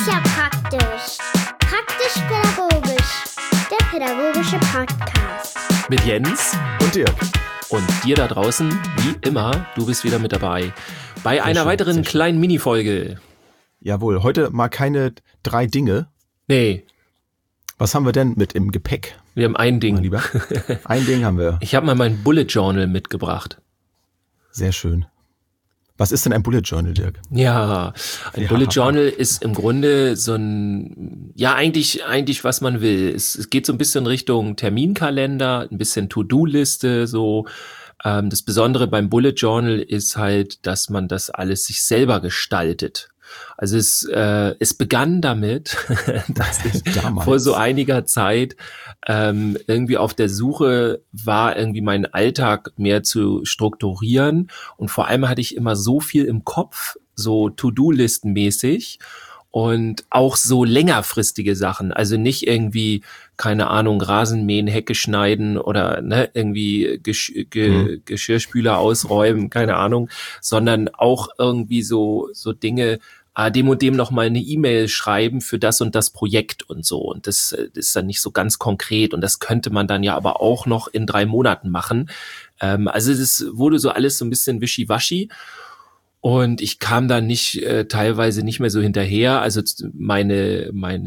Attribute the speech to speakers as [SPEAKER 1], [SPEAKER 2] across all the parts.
[SPEAKER 1] ist ja praktisch. Praktisch-pädagogisch. Der pädagogische Podcast.
[SPEAKER 2] Mit Jens
[SPEAKER 3] und Dirk.
[SPEAKER 2] Und dir da draußen, wie immer, du bist wieder mit dabei. Bei einer weiteren kleinen Minifolge.
[SPEAKER 3] Jawohl, heute mal keine 3 Dinge.
[SPEAKER 2] Nee.
[SPEAKER 3] Was haben wir denn mit im Gepäck?
[SPEAKER 2] Wir haben ein Ding.
[SPEAKER 3] Mein Lieber. Ein Ding haben wir.
[SPEAKER 2] Ich habe mal mein Bullet Journal mitgebracht.
[SPEAKER 3] Sehr schön. Was ist denn ein Bullet Journal, Dirk?
[SPEAKER 2] Ja, ein Bullet Journal ist im Grunde so ein, ja eigentlich was man will. Es geht so ein bisschen Richtung Terminkalender, ein bisschen To-Do-Liste, so. Das Besondere beim Bullet Journal ist halt, dass man das alles sich selber gestaltet. Also es begann damit, dass ich vor so einiger Zeit irgendwie auf der Suche war, irgendwie meinen Alltag mehr zu strukturieren. Und vor allem hatte ich immer so viel im Kopf, so To-Do-Listen-mäßig. Und auch so längerfristige Sachen, also nicht irgendwie, keine Ahnung, Rasenmähen, Hecke schneiden oder irgendwie Geschirrspüler ausräumen, keine Ahnung, sondern auch irgendwie so Dinge, dem und dem noch mal eine E-Mail schreiben für das und das Projekt und so. Und das ist dann nicht so ganz konkret und das könnte man dann ja aber auch noch in 3 Monaten machen. Also das wurde so alles so ein bisschen wischiwaschi. Und ich kam da teilweise nicht mehr so hinterher. Also meine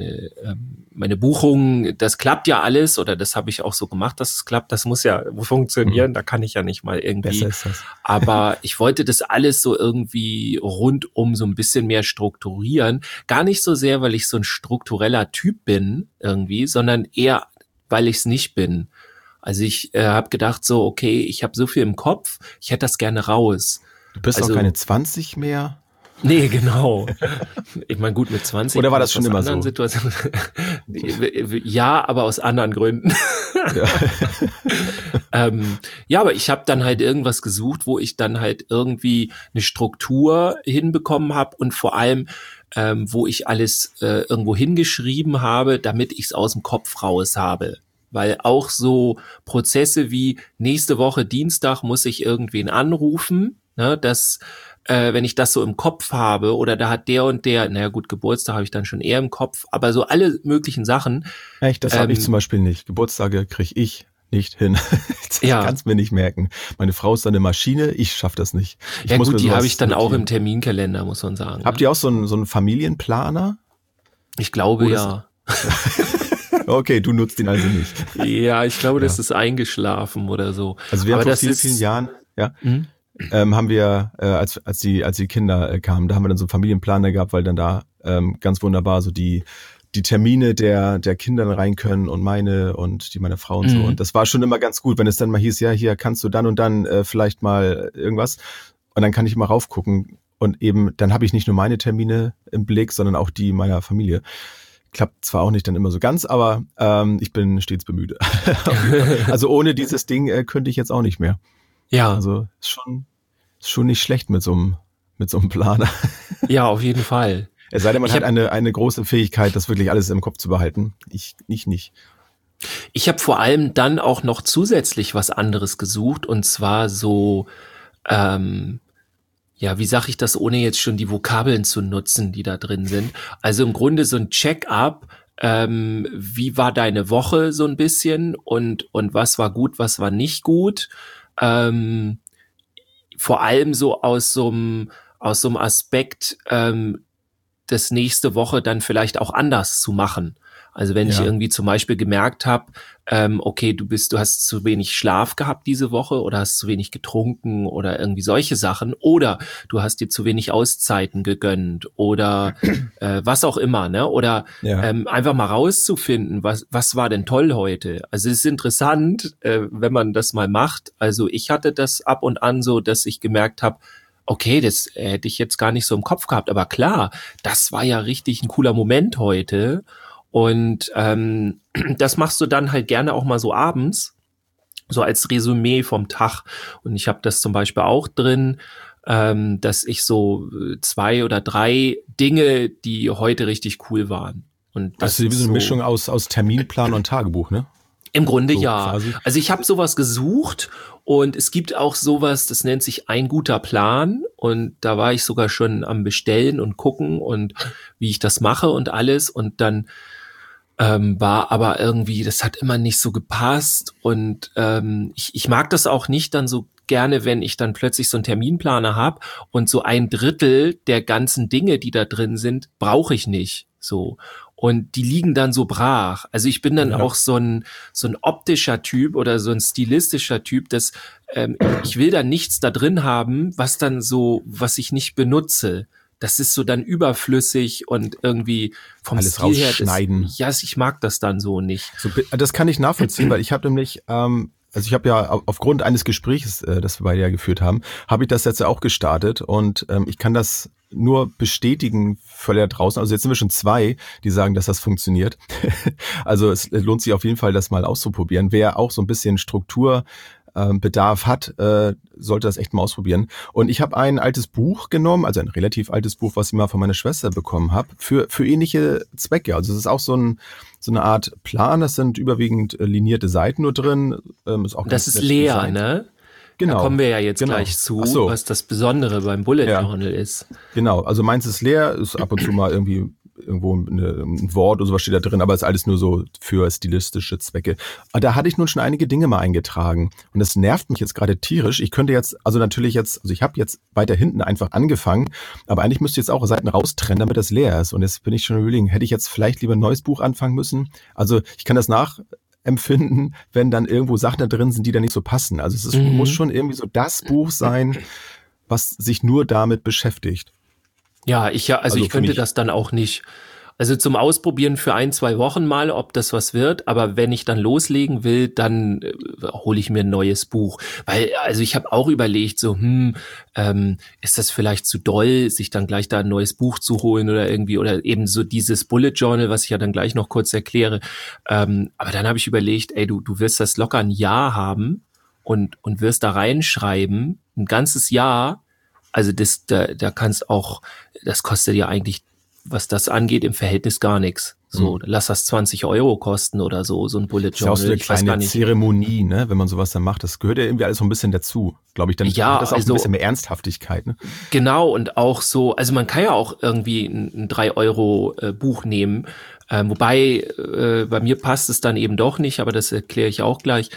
[SPEAKER 2] Buchungen, das klappt ja alles oder das habe ich auch so gemacht, dass es klappt. Das muss ja funktionieren. Da kann ich ja nicht mal irgendwie.
[SPEAKER 3] Besser ist das.
[SPEAKER 2] Aber ich wollte das alles so irgendwie rundum so ein bisschen mehr strukturieren. Gar nicht so sehr, weil ich so ein struktureller Typ bin irgendwie, sondern eher, weil ich es nicht bin. Also ich habe gedacht so, okay, ich habe so viel im Kopf, ich hätte das gerne raus.
[SPEAKER 3] Du bist auch keine 20 mehr?
[SPEAKER 2] Nee, genau. Ich meine, gut, mit 20.
[SPEAKER 3] Oder war das schon immer so?
[SPEAKER 2] Ja, aber aus anderen Gründen. Ja, aber ich habe dann halt irgendwas gesucht, wo ich dann halt irgendwie eine Struktur hinbekommen habe und vor allem, wo ich alles irgendwo hingeschrieben habe, damit ich es aus dem Kopf raus habe. Weil auch so Prozesse wie nächste Woche Dienstag muss ich irgendwen anrufen, ne, dass wenn ich das so im Kopf habe oder da hat der und der, naja gut, Geburtstag habe ich dann schon eher im Kopf, aber so alle möglichen Sachen.
[SPEAKER 3] Echt, das habe ich zum Beispiel nicht. Geburtstage kriege ich nicht hin. Das kannst mir nicht merken. Meine Frau ist dann eine Maschine, ich schaffe das nicht.
[SPEAKER 2] Ja gut, die habe ich dann auch im Terminkalender, muss man sagen.
[SPEAKER 3] Habt ihr auch so einen Familienplaner?
[SPEAKER 2] Ich glaube, ja.
[SPEAKER 3] Okay, du nutzt ihn also nicht.
[SPEAKER 2] Ja, ich glaube, das ist eingeschlafen oder so.
[SPEAKER 3] Also wir haben vor vielen Jahren, haben wir, als die Kinder kamen, da haben wir dann so einen Familienplaner gehabt, weil dann da ganz wunderbar so die Termine der Kinder rein können und meine und die meiner Frau und so. Und das war schon immer ganz gut, wenn es dann mal hieß, ja, hier kannst du dann und dann vielleicht mal irgendwas. Und dann kann ich mal raufgucken und eben, dann habe ich nicht nur meine Termine im Blick, sondern auch die meiner Familie. Klappt zwar auch nicht dann immer so ganz, aber ich bin stets bemüht. Also ohne dieses Ding könnte ich jetzt auch nicht mehr.
[SPEAKER 2] Ja.
[SPEAKER 3] Also ist schon nicht schlecht mit so einem Planer.
[SPEAKER 2] Ja, auf jeden Fall.
[SPEAKER 3] Es sei denn, man hat eine große Fähigkeit, das wirklich alles im Kopf zu behalten. Ich nicht.
[SPEAKER 2] Ich habe vor allem dann auch noch zusätzlich was anderes gesucht und zwar so wie sage ich das, ohne jetzt schon die Vokabeln zu nutzen, die da drin sind? Also im Grunde so ein Check-up, wie war deine Woche so ein bisschen und was war gut, was war nicht gut? Vor allem so aus so einem Aspekt, das nächste Woche dann vielleicht auch anders zu machen. Also wenn ich irgendwie zum Beispiel gemerkt habe, okay, du hast zu wenig Schlaf gehabt diese Woche oder hast zu wenig getrunken oder irgendwie solche Sachen oder du hast dir zu wenig Auszeiten gegönnt oder was auch immer, ne? Oder einfach mal rauszufinden, was war denn toll heute? Also es ist interessant, wenn man das mal macht. Also ich hatte das ab und an so, dass ich gemerkt habe, okay, das hätte ich jetzt gar nicht so im Kopf gehabt, aber klar, das war ja richtig ein cooler Moment heute. Und das machst du dann halt gerne auch mal so abends, so als Resümee vom Tag. Und ich habe das zum Beispiel auch drin, dass ich so 2 oder 3 Dinge, die heute richtig cool waren. Und das
[SPEAKER 3] ist wie so eine Mischung aus Terminplan und Tagebuch, ne?
[SPEAKER 2] Im Grunde
[SPEAKER 3] so
[SPEAKER 2] ja.
[SPEAKER 3] quasi.
[SPEAKER 2] Also ich habe sowas gesucht und es gibt auch sowas, das nennt sich ein guter Plan und da war ich sogar schon am Bestellen und gucken und wie ich das mache und alles und dann war aber irgendwie, das hat immer nicht so gepasst und ich mag das auch nicht dann so gerne, wenn ich dann plötzlich so einen Terminplaner habe und so 1/3 der ganzen Dinge, die da drin sind, brauche ich nicht so. Und die liegen dann so brach. Also ich bin dann auch so ein optischer Typ oder so ein stilistischer Typ, dass ich will dann nichts da drin haben, was ich nicht benutze. Das ist so dann überflüssig und irgendwie vom
[SPEAKER 3] Alles
[SPEAKER 2] Stil her.
[SPEAKER 3] rausschneiden.
[SPEAKER 2] Ich mag das dann so nicht.
[SPEAKER 3] So, das kann ich nachvollziehen, weil ich habe nämlich, also ich habe ja aufgrund eines Gesprächs, das wir beide ja geführt haben, habe ich das jetzt ja auch gestartet und ich kann das nur bestätigen für da draußen. Also jetzt sind wir schon 2, die sagen, dass das funktioniert. Also es lohnt sich auf jeden Fall, das mal auszuprobieren. Wer auch so ein bisschen Strukturbedarf hat, sollte das echt mal ausprobieren. Und ich habe ein altes Buch genommen, also ein relativ altes Buch, was ich mal von meiner Schwester bekommen habe, für ähnliche Zwecke. Also es ist auch so eine Art Plan, das sind überwiegend linierte Seiten nur drin. Ist auch
[SPEAKER 2] das ist leer, designt. Ne?
[SPEAKER 3] Genau.
[SPEAKER 2] Da kommen wir ja jetzt gleich zu, was das Besondere beim Bullet Journal ist.
[SPEAKER 3] Genau, also meins ist leer, ist ab und zu mal irgendwo ein Wort oder sowas steht da drin, aber ist alles nur so für stilistische Zwecke. Aber da hatte ich nun schon einige Dinge mal eingetragen und das nervt mich jetzt gerade tierisch. Ich könnte jetzt, also ich habe jetzt weiter hinten einfach angefangen, aber eigentlich müsste ich jetzt auch Seiten raustrennen, damit das leer ist und jetzt bin ich schon überlegen, hätte ich jetzt vielleicht lieber ein neues Buch anfangen müssen? Also ich kann das nachempfinden, wenn dann irgendwo Sachen da drin sind, die da nicht so passen. Also muss schon irgendwie so das Buch sein, was sich nur damit beschäftigt.
[SPEAKER 2] Ja, ich könnte das dann auch nicht. Also zum Ausprobieren für 1-2 Wochen mal, ob das was wird. Aber wenn ich dann loslegen will, dann hole ich mir ein neues Buch. Weil, also ich habe auch überlegt, so, ist das vielleicht zu doll, sich dann gleich da ein neues Buch zu holen oder irgendwie, oder eben so dieses Bullet Journal, was ich ja dann gleich noch kurz erkläre. Aber dann habe ich überlegt, ey, du wirst das locker ein Jahr haben und wirst da reinschreiben, ein ganzes Jahr. Also da kannst auch, das kostet ja eigentlich, was das angeht, im Verhältnis gar nichts. So, lass das 20 € kosten oder so ein Bullet Journal.
[SPEAKER 3] Das ist ja auch so eine kleine Zeremonie, ne, wenn man sowas dann macht. Das gehört ja irgendwie alles so ein bisschen dazu, glaube ich. Dann hat das auch ein bisschen mehr Ernsthaftigkeit, ne?
[SPEAKER 2] Genau, und auch so, also man kann ja auch irgendwie ein 3 € Buch nehmen, wobei bei mir passt es dann eben doch nicht, aber das erkläre ich auch gleich.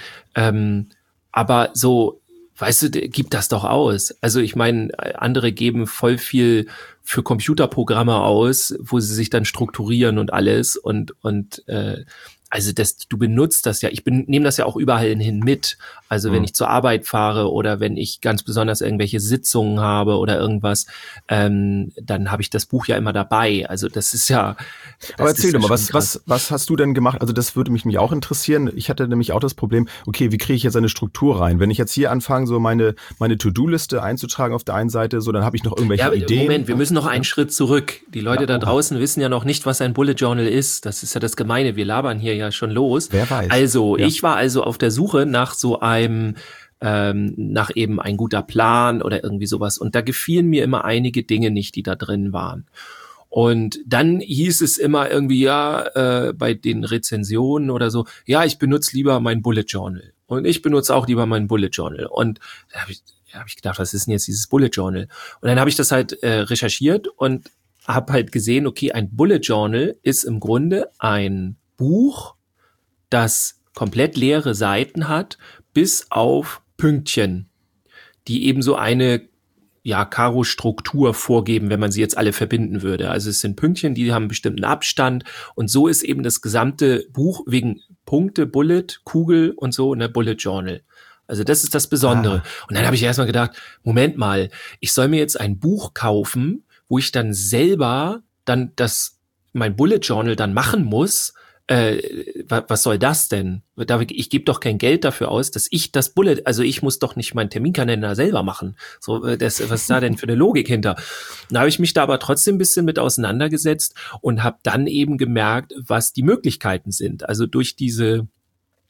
[SPEAKER 2] Aber so, weißt du, gib das doch aus. Also ich meine, andere geben voll viel für Computerprogramme aus, wo sie sich dann strukturieren und alles und also du benutzt das ja, nehme das ja auch überall hin mit. Also wenn ich zur Arbeit fahre oder wenn ich ganz besonders irgendwelche Sitzungen habe oder irgendwas, dann habe ich das Buch ja immer dabei. Also das ist ja.
[SPEAKER 3] Aber erzähl doch mal, was hast du denn gemacht? Also das würde mich auch interessieren. Ich hatte nämlich auch das Problem, okay, wie kriege ich jetzt eine Struktur rein? Wenn ich jetzt hier anfange, so meine To-Do-Liste einzutragen auf der einen Seite, so dann habe ich noch irgendwelche Ideen.
[SPEAKER 2] Moment, wir müssen noch einen Schritt zurück. Die Leute da draußen wissen ja noch nicht, was ein Bullet Journal ist. Das ist ja das Gemeine. Wir labern hier ja schon los.
[SPEAKER 3] Wer weiß.
[SPEAKER 2] Also, ich war also auf der Suche nach so einem, nach eben ein guter Plan oder irgendwie sowas. Und da gefielen mir immer einige Dinge nicht, die da drin waren. Und dann hieß es immer irgendwie, bei den Rezensionen oder so, ja, ich benutze lieber mein Bullet Journal. Und ich benutze auch lieber mein Bullet Journal. Und da hab ich gedacht, was ist denn jetzt dieses Bullet Journal? Und dann habe ich das halt recherchiert und habe halt gesehen, okay, ein Bullet Journal ist im Grunde ein Buch, das komplett leere Seiten hat, bis auf Pünktchen, die eben so eine Karo-Struktur vorgeben, wenn man sie jetzt alle verbinden würde. Also es sind Pünktchen, die haben einen bestimmten Abstand und so ist eben das gesamte Buch wegen Punkte, Bullet, Kugel und so, ne, Bullet Journal. Also das ist das Besondere. Und dann habe ich erstmal gedacht, Moment mal, ich soll mir jetzt ein Buch kaufen, wo ich dann selber dann mein Bullet Journal dann machen muss. Was soll das denn? Ich gebe doch kein Geld dafür aus, dass ich das Bullet, also ich muss doch nicht meinen Terminkalender selber machen. So, was ist da denn für eine Logik hinter? Da habe ich mich da aber trotzdem ein bisschen mit auseinandergesetzt und habe dann eben gemerkt, was die Möglichkeiten sind. Also durch diese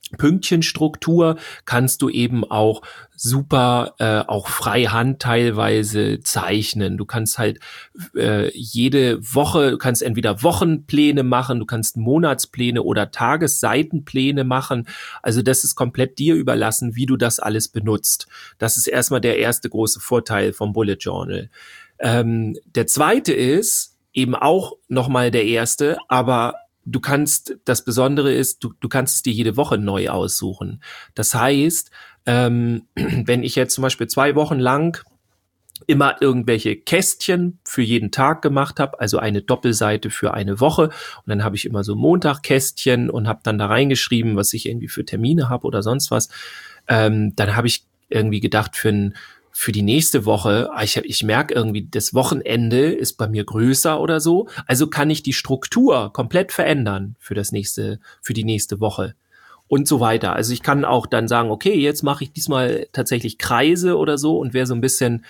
[SPEAKER 2] Pünktchenstruktur kannst du eben auch super auch freihand teilweise zeichnen. Du kannst halt jede Woche, du kannst entweder Wochenpläne machen, du kannst Monatspläne oder Tagesseitenpläne machen. Also das ist komplett dir überlassen, wie du das alles benutzt. Das ist erstmal der erste große Vorteil vom Bullet Journal. Der zweite ist eben auch nochmal der erste, aber das Besondere ist, du kannst es dir jede Woche neu aussuchen. Das heißt, wenn ich jetzt zum Beispiel 2 Wochen lang immer irgendwelche Kästchen für jeden Tag gemacht habe, also eine Doppelseite für eine Woche, und dann habe ich immer so Montag-Kästchen und habe dann da reingeschrieben, was ich irgendwie für Termine habe oder sonst was, dann habe ich irgendwie gedacht, für die nächste Woche, ich merke irgendwie, das Wochenende ist bei mir größer oder so, also kann ich die Struktur komplett verändern für die nächste Woche und so weiter. Also ich kann auch dann sagen, okay, jetzt mache ich diesmal tatsächlich Kreise oder so, und wer so ein bisschen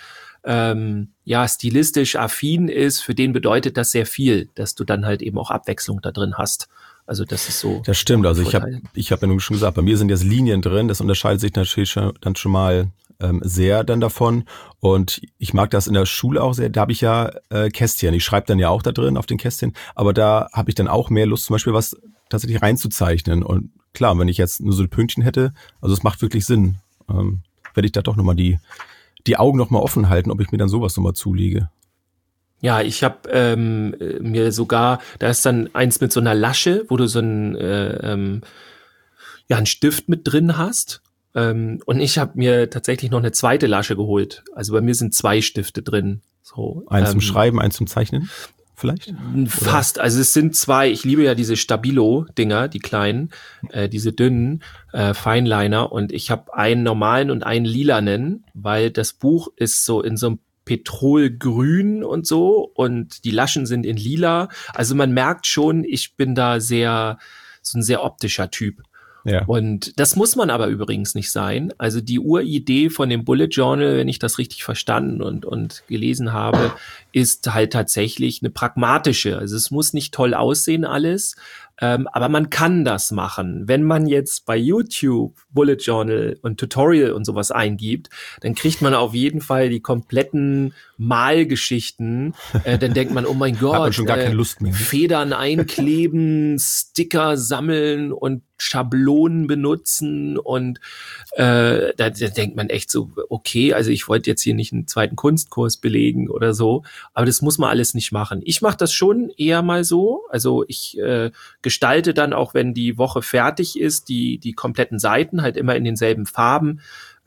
[SPEAKER 2] stilistisch affin ist, für den bedeutet das sehr viel, dass du dann halt eben auch Abwechslung da drin hast. Also das ist so.
[SPEAKER 3] Das stimmt, also ich hab ja nun schon gesagt, bei mir sind jetzt Linien drin, das unterscheidet sich natürlich dann schon mal sehr dann davon, und ich mag das in der Schule auch sehr, da habe ich ja Kästchen, ich schreibe dann ja auch da drin auf den Kästchen, aber da habe ich dann auch mehr Lust, zum Beispiel was tatsächlich reinzuzeichnen, und klar, wenn ich jetzt nur so ein Pünktchen hätte, also es macht wirklich Sinn, werde ich da doch nochmal die Augen nochmal offen halten, ob ich mir dann sowas nochmal zulege.
[SPEAKER 2] Ja, ich habe mir sogar, da ist dann eins mit so einer Lasche, wo du so einen Stift mit drin hast. Und ich habe mir tatsächlich noch eine zweite Lasche geholt. Also bei mir sind 2 Stifte drin. So,
[SPEAKER 3] eins zum Schreiben, eins zum Zeichnen vielleicht?
[SPEAKER 2] Fast. Oder? Also es sind 2. Ich liebe ja diese Stabilo-Dinger, die kleinen, diese dünnen Fineliner. Und ich habe einen normalen und einen lilanen, weil das Buch ist so in so einem Petrolgrün und so, und die Laschen sind in lila. Also man merkt schon, ich bin da so ein sehr optischer Typ. Ja. Und das muss man aber übrigens nicht sein. Also die Uridee von dem Bullet Journal, wenn ich das richtig verstanden und gelesen habe, ist halt tatsächlich eine pragmatische. Also es muss nicht toll aussehen alles, aber man kann das machen. Wenn man jetzt bei YouTube Bullet Journal und Tutorial und sowas eingibt, dann kriegt man auf jeden Fall die kompletten Malgeschichten. Dann denkt man, oh mein Gott,
[SPEAKER 3] hat man schon gar keine Lust mehr.
[SPEAKER 2] Federn einkleben, Sticker sammeln und Schablonen benutzen, und da denkt man echt so, okay, also ich wollte jetzt hier nicht einen zweiten Kunstkurs belegen oder so, aber das muss man alles nicht machen. Ich mache das schon eher mal so, also ich gestalte dann auch, wenn die Woche fertig ist, die kompletten Seiten halt immer in denselben Farben.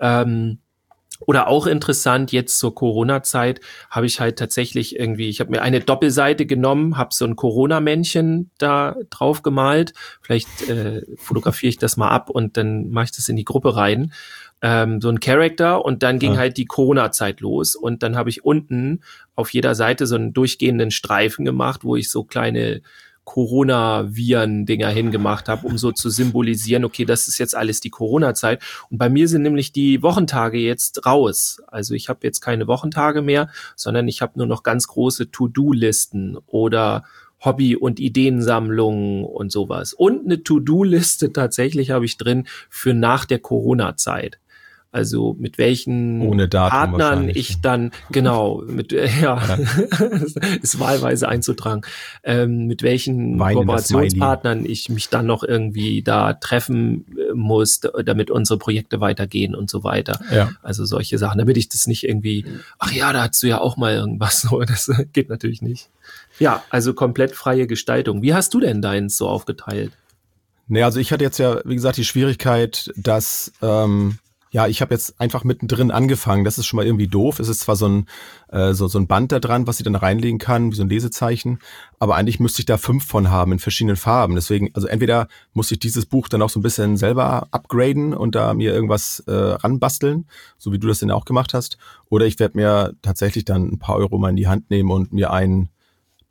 [SPEAKER 2] Oder auch interessant, jetzt zur Corona-Zeit habe ich halt tatsächlich ich habe mir eine Doppelseite genommen, habe so ein Corona-Männchen da drauf gemalt. Vielleicht fotografiere ich das mal ab und dann mache ich das in die Gruppe rein. So ein Charakter, und dann ging halt die Corona-Zeit los, und dann habe ich unten auf jeder Seite so einen durchgehenden Streifen gemacht, wo ich so kleine Corona-Viren-Dinger hingemacht habe, um so zu symbolisieren, okay, das ist jetzt alles die Corona-Zeit. Und bei mir sind nämlich die Wochentage jetzt raus. Also ich habe jetzt keine Wochentage mehr, sondern ich habe nur noch ganz große To-Do-Listen oder Hobby- und Ideensammlungen und sowas. Und eine To-Do-Liste tatsächlich habe ich drin für nach der Corona-Zeit. Also mit welchen Partnern ich dann, genau, ist wahlweise einzutragen, mit welchen Kooperationspartnern ich mich dann noch irgendwie da treffen muss, damit unsere Projekte weitergehen und so weiter. Ja. Also solche Sachen, damit ich das nicht irgendwie, ach ja, da hast du ja auch mal irgendwas, so, das geht natürlich nicht. Ja, also komplett freie Gestaltung. Wie hast du denn deins so aufgeteilt?
[SPEAKER 3] Naja, also ich hatte jetzt ja, wie gesagt, die Schwierigkeit, dass ich habe jetzt einfach mittendrin angefangen. Das ist schon mal irgendwie doof. Es ist zwar so ein Band da dran, was ich dann reinlegen kann, wie so ein Lesezeichen, aber eigentlich müsste ich da 5 von haben in verschiedenen Farben. Deswegen, also entweder muss ich dieses Buch dann auch so ein bisschen selber upgraden und da mir irgendwas ranbasteln, so wie du das denn auch gemacht hast, oder ich werde mir tatsächlich dann ein paar Euro mal in die Hand nehmen und mir einen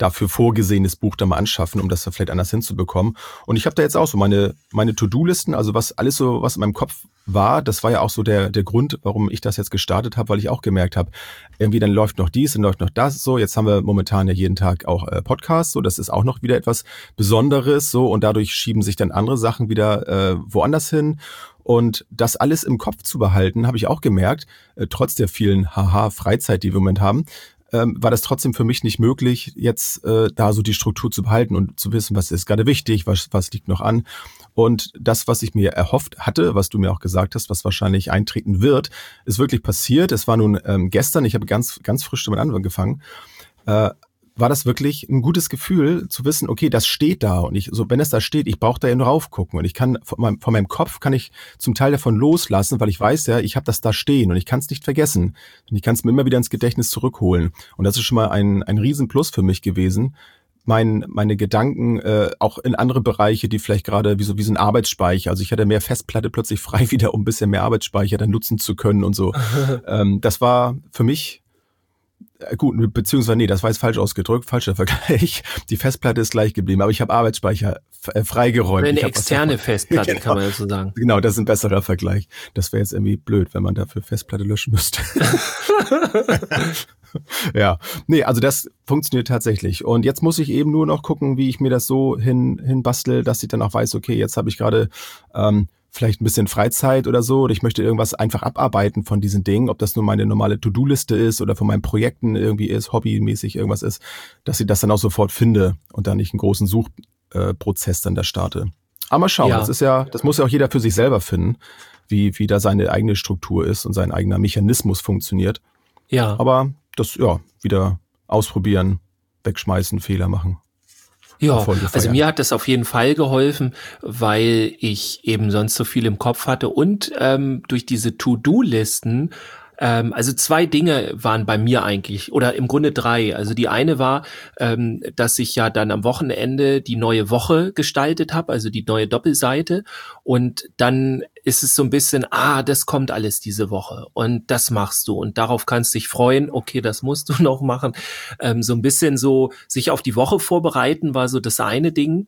[SPEAKER 3] dafür vorgesehenes Buch da mal anschaffen, um das vielleicht anders hinzubekommen. Und ich habe da jetzt auch so meine To-Do-Listen, also was alles so, was in meinem Kopf war, das war ja auch so der Grund, warum ich das jetzt gestartet habe, weil ich auch gemerkt habe, irgendwie dann läuft noch dies, dann läuft noch das, so, jetzt haben wir momentan ja jeden Tag auch Podcasts, so, das ist auch noch wieder etwas Besonderes, so, und dadurch schieben sich dann andere Sachen wieder woanders hin. Und das alles im Kopf zu behalten, habe ich auch gemerkt, trotz der vielen Freizeit, die wir im Moment haben, war das trotzdem für mich nicht möglich, jetzt da so die Struktur zu behalten und zu wissen, was ist gerade wichtig, was liegt noch an. Und das, was ich mir erhofft hatte, was du mir auch gesagt hast, was wahrscheinlich eintreten wird, ist wirklich passiert. Es war nun gestern, ich habe ganz frisch damit angefangen, war das wirklich ein gutes Gefühl zu wissen, okay, das steht da und wenn es da steht, ich brauche da ja nur raufgucken und ich kann von meinem Kopf kann ich zum Teil davon loslassen, weil ich weiß ja, ich habe das da stehen und ich kann es nicht vergessen und ich kann es mir immer wieder ins Gedächtnis zurückholen und das ist schon mal ein Riesenplus für mich gewesen, meine Gedanken auch in andere Bereiche, die vielleicht gerade wie so ein Arbeitsspeicher, also ich hatte mehr Festplatte plötzlich frei wieder, um ein bisschen mehr Arbeitsspeicher dann nutzen zu können und so. Das war für mich gut, beziehungsweise nee, das war jetzt falsch ausgedrückt, falscher Vergleich. Die Festplatte ist gleich geblieben, aber ich habe Arbeitsspeicher freigeräumt.
[SPEAKER 2] Eine externe Festplatte, genau. Kann man jetzt so sagen.
[SPEAKER 3] Genau, das ist ein besserer Vergleich. Das wäre jetzt irgendwie blöd, wenn man dafür Festplatte löschen müsste. Ja, nee, also das funktioniert tatsächlich. Und jetzt muss ich eben nur noch gucken, wie ich mir das so hinbastel, dass ich dann auch weiß, okay, jetzt habe ich gerade vielleicht ein bisschen Freizeit oder so, oder ich möchte irgendwas einfach abarbeiten von diesen Dingen, ob das nur meine normale To-Do-Liste ist oder von meinen Projekten irgendwie ist, hobbymäßig irgendwas ist, dass ich das dann auch sofort finde und dann nicht einen großen Suchprozess dann da starte. Aber mal schauen,
[SPEAKER 2] Ja.
[SPEAKER 3] das muss ja auch jeder für sich selber finden, wie da seine eigene Struktur ist und sein eigener Mechanismus funktioniert.
[SPEAKER 2] Ja.
[SPEAKER 3] Aber das, wieder ausprobieren, wegschmeißen, Fehler machen.
[SPEAKER 2] Ja,
[SPEAKER 3] Erfolge
[SPEAKER 2] also
[SPEAKER 3] feiern.
[SPEAKER 2] mir hat das auf jeden Fall geholfen, weil ich eben sonst so viel im Kopf hatte und durch diese To-Do-Listen, also 2 Dinge waren bei mir eigentlich, oder im Grunde 3. Also die eine war, dass ich ja dann am Wochenende die neue Woche gestaltet habe, also die neue Doppelseite, und dann ist es so ein bisschen, das kommt alles diese Woche und das machst du und darauf kannst du dich freuen, okay, das musst du noch machen. So ein bisschen so sich auf die Woche vorbereiten war so das eine Ding.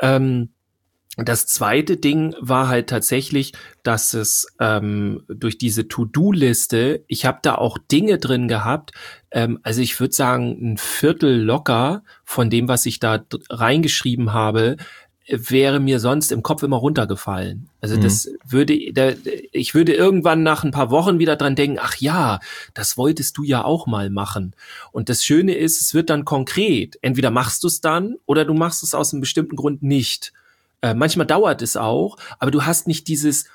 [SPEAKER 2] Das zweite Ding war halt tatsächlich, dass es durch diese To-Do-Liste, ich habe da auch Dinge drin gehabt, also ich würde sagen, 1/4 locker von dem, was ich da reingeschrieben habe, wäre mir sonst im Kopf immer runtergefallen. Also ich würde irgendwann nach ein paar Wochen wieder dran denken, ach ja, das wolltest du ja auch mal machen. Und das Schöne ist, es wird dann konkret. Entweder machst du es dann oder du machst es aus einem bestimmten Grund nicht. Manchmal dauert es auch, aber du hast nicht dieses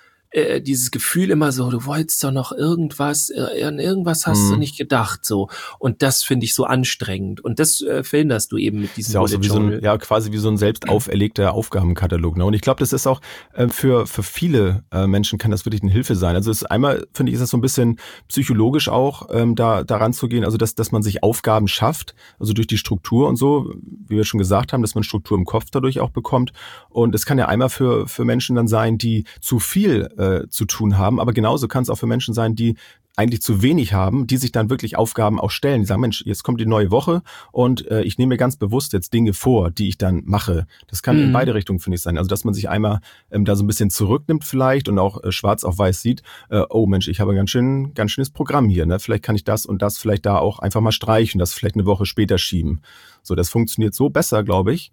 [SPEAKER 2] Gefühl immer so, du wolltest doch noch irgendwas, an irgendwas hast du nicht gedacht, so. Und das finde ich so anstrengend. Und das verhinderst du eben mit diesem
[SPEAKER 3] ist ja auch so
[SPEAKER 2] Bullet Journal.
[SPEAKER 3] quasi wie so ein selbst auferlegter Aufgabenkatalog. Ne? Und ich glaube, das ist auch für viele Menschen kann das wirklich eine Hilfe sein. Also einmal, finde ich, ist das so ein bisschen psychologisch auch, da ranzugehen, also dass man sich Aufgaben schafft, also durch die Struktur und so, wie wir schon gesagt haben, dass man Struktur im Kopf dadurch auch bekommt. Und es kann ja einmal für Menschen dann sein, die zu viel zu tun haben, aber genauso kann es auch für Menschen sein, die eigentlich zu wenig haben, die sich dann wirklich Aufgaben auch stellen. Die sagen, Mensch, jetzt kommt die neue Woche und ich nehme mir ganz bewusst jetzt Dinge vor, die ich dann mache. Das kann in beide Richtungen, finde ich, sein. Also, dass man sich einmal da so ein bisschen zurücknimmt vielleicht und auch schwarz auf weiß sieht, oh Mensch, ich habe ein ganz schönes Programm hier. Ne? Vielleicht kann ich das und das vielleicht da auch einfach mal streichen, das vielleicht eine Woche später schieben. So, das funktioniert so besser, glaube ich,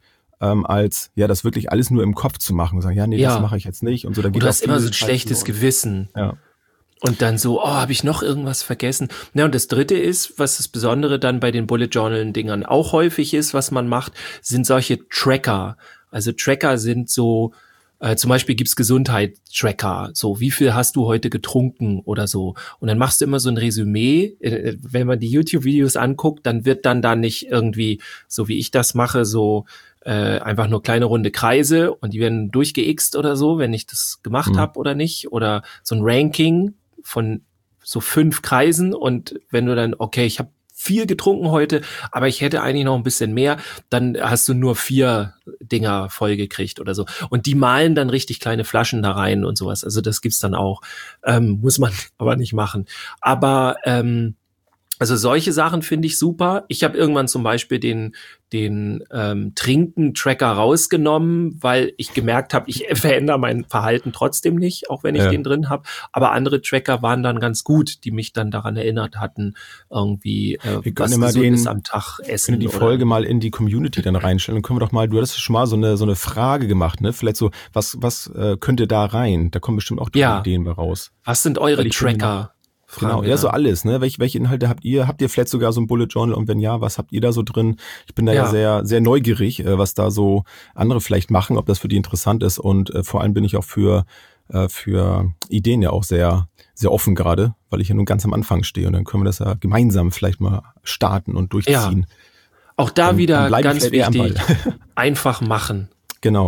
[SPEAKER 3] als das wirklich alles nur im Kopf zu machen und sagen, das mache ich jetzt nicht und so. Da geht
[SPEAKER 2] du hast immer so ein
[SPEAKER 3] Zeit
[SPEAKER 2] schlechtes
[SPEAKER 3] verloren.
[SPEAKER 2] Gewissen.
[SPEAKER 3] Ja.
[SPEAKER 2] Und dann so, habe ich noch irgendwas vergessen? Ja, und das Dritte ist, was das Besondere dann bei den Bullet Journal-Dingern auch häufig ist, was man macht, sind solche Tracker. Also Tracker sind so, zum Beispiel gibt's Gesundheitstracker, so wie viel hast du heute getrunken oder so. Und dann machst du immer so ein Resümee. Wenn man die YouTube-Videos anguckt, dann wird dann da nicht irgendwie, so wie ich das mache, so einfach nur kleine runde Kreise und die werden durchgeixt oder so, wenn ich das gemacht habe oder nicht. Oder so ein Ranking von so 5 Kreisen und wenn du dann, okay, ich habe viel getrunken heute, aber ich hätte eigentlich noch ein bisschen mehr, dann hast du nur 4 Dinger voll gekriegt oder so. Und die malen dann richtig kleine Flaschen da rein und sowas. Also das gibt's dann auch. Muss man aber nicht machen. Aber Also solche Sachen finde ich super. Ich habe irgendwann zum Beispiel den Trinken-Tracker rausgenommen, weil ich gemerkt habe, ich verändere mein Verhalten trotzdem nicht, auch wenn ich den drin habe. Aber andere Tracker waren dann ganz gut, die mich dann daran erinnert hatten, irgendwie was Gesundes am Tag essen.
[SPEAKER 3] Können die Folge mal in die Community dann reinstellen. Dann können wir doch mal, du hattest schon mal so eine Frage gemacht, ne? Vielleicht so, was könnte da rein? Da kommen bestimmt auch Ideen bei raus.
[SPEAKER 2] Was sind eure Tracker?
[SPEAKER 3] Genau, ja, so alles, ne? Welche Inhalte habt ihr? Habt ihr vielleicht sogar so ein Bullet Journal? Und wenn ja, was habt ihr da so drin? Ich bin da ja sehr, sehr neugierig, was da so andere vielleicht machen, ob das für die interessant ist. Und vor allem bin ich auch für Ideen ja auch sehr, sehr offen gerade, weil ich ja nun ganz am Anfang stehe. Und dann können wir das ja gemeinsam vielleicht mal starten und durchziehen.
[SPEAKER 2] Ja. Auch da wieder ganz wichtig, einfach machen.
[SPEAKER 3] Genau.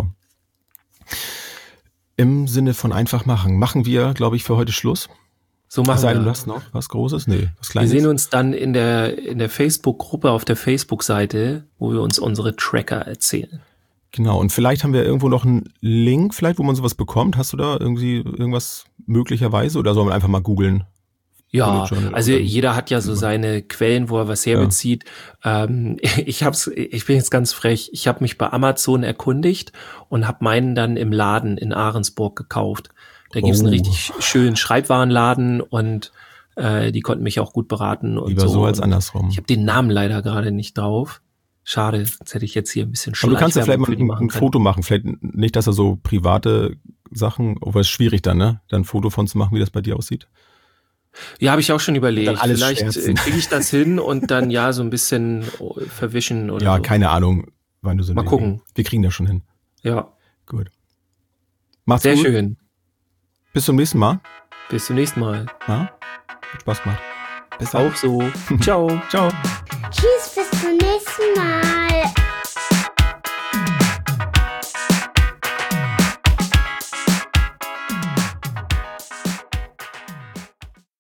[SPEAKER 3] Im Sinne von einfach machen wir, glaube ich, für heute Schluss.
[SPEAKER 2] So machen wir.
[SPEAKER 3] Du hast noch was Großes? Nee, was Kleines?
[SPEAKER 2] Wir sehen uns dann in der Facebook-Gruppe auf der Facebook-Seite, wo wir uns unsere Tracker erzählen.
[SPEAKER 3] Genau, und vielleicht haben wir irgendwo noch einen Link, vielleicht, wo man sowas bekommt. Hast du da irgendwie irgendwas möglicherweise oder soll man einfach mal googeln?
[SPEAKER 2] Ja, also jeder hat ja so seine Quellen, wo er was herbezieht. Ich bin jetzt ganz frech. Ich habe mich bei Amazon erkundigt und habe meinen dann im Laden in Ahrensburg gekauft. Da gibt's einen richtig schönen Schreibwarenladen und die konnten mich auch gut beraten. Und
[SPEAKER 3] lieber so als andersrum.
[SPEAKER 2] Ich habe den Namen leider gerade nicht drauf. Schade, sonst hätte ich jetzt hier ein bisschen
[SPEAKER 3] Aber du kannst ja vielleicht mal ein Foto machen. Vielleicht nicht, dass er so private Sachen, aber es ist schwierig dann, ne? Dann ein Foto von zu machen, wie das bei dir aussieht.
[SPEAKER 2] Ja, habe ich auch schon überlegt. Vielleicht
[SPEAKER 3] kriege
[SPEAKER 2] ich das hin und dann so ein bisschen verwischen oder
[SPEAKER 3] ja,
[SPEAKER 2] so.
[SPEAKER 3] keine Ahnung, wann du so.
[SPEAKER 2] Mal gucken.
[SPEAKER 3] Wir kriegen das schon hin.
[SPEAKER 2] Ja.
[SPEAKER 3] Gut. Macht's
[SPEAKER 2] sehr
[SPEAKER 3] gut.
[SPEAKER 2] Sehr schön.
[SPEAKER 3] Bis zum nächsten Mal.
[SPEAKER 2] Bis zum nächsten Mal.
[SPEAKER 3] Ja? Hat Spaß gemacht.
[SPEAKER 2] Bis auch so. Ciao.
[SPEAKER 3] Ciao.
[SPEAKER 1] Tschüss, bis zum nächsten Mal.